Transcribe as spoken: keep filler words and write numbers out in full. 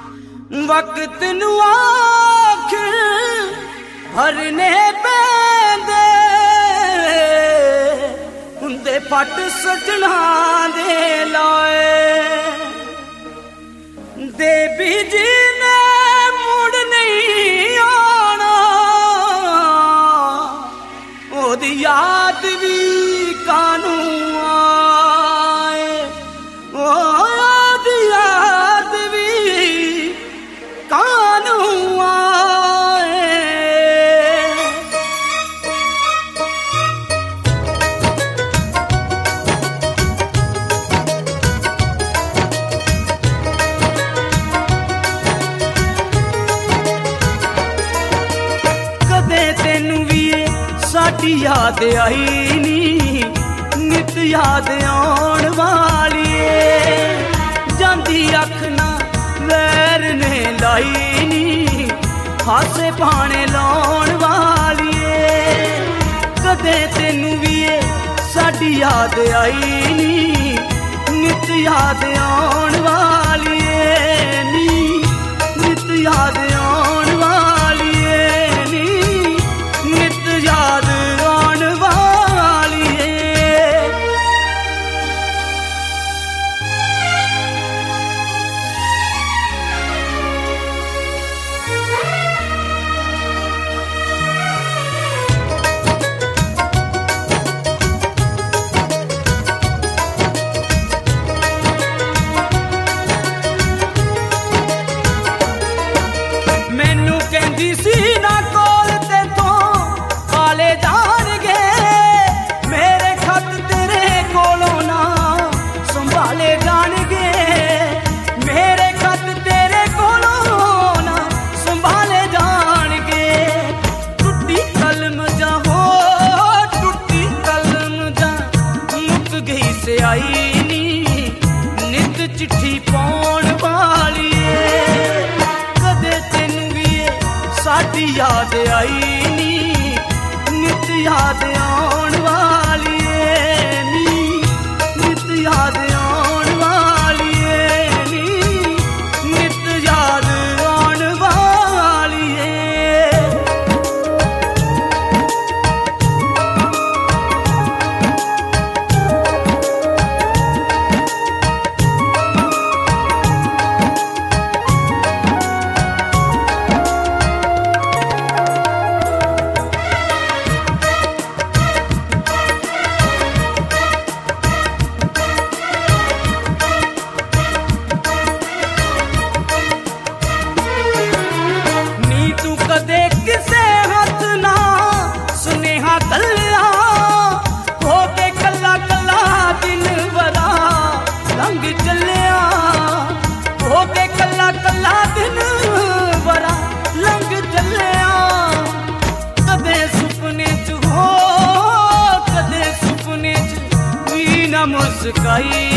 वक्त नू आखिर भरने पैंदे हुंदे फट सजना दे लाए दे बीजी ने मुड़ नहीं आना ओदी याद भी कानू आए ओदी याद भी कानू आए। कदे तेनू भी साडी याद आई नी नित याद आउण वाली जांदी अख ना वैर ने लाई नी हासे पाने लाउण वाली कदे तेनू भी साडी याद आई नी नित याद आउण वाली नी नित याद आउण वाली नी नित याद आउण वाली मैनू कहंदी सी ना कोल ते तो काले जाणगे मेरे खत तेरे कोलों ना संभाले जाणगे मेरे खत तेरे कोलों ना संभाले जाणगे टुट्टी कलम जा हो टुट्टी कलम जा मुक गई से आई नी नित चिट्ठी पाउण वाली कदे तेनू भी साडी याद आई नी नित याद आउण वाली नी नित याद आउण वाली नी नित याद आउण वाली नी तू कदे किसे हथ ना सुनेहा कल्ला हो के कल्ला कल्ला दिन वरा लंघ चलिया हो के कल्ला कल्ला दिन वरा लंघ चलिया कदे सुपने च हो कदे सुपने च भी ना मुस्काई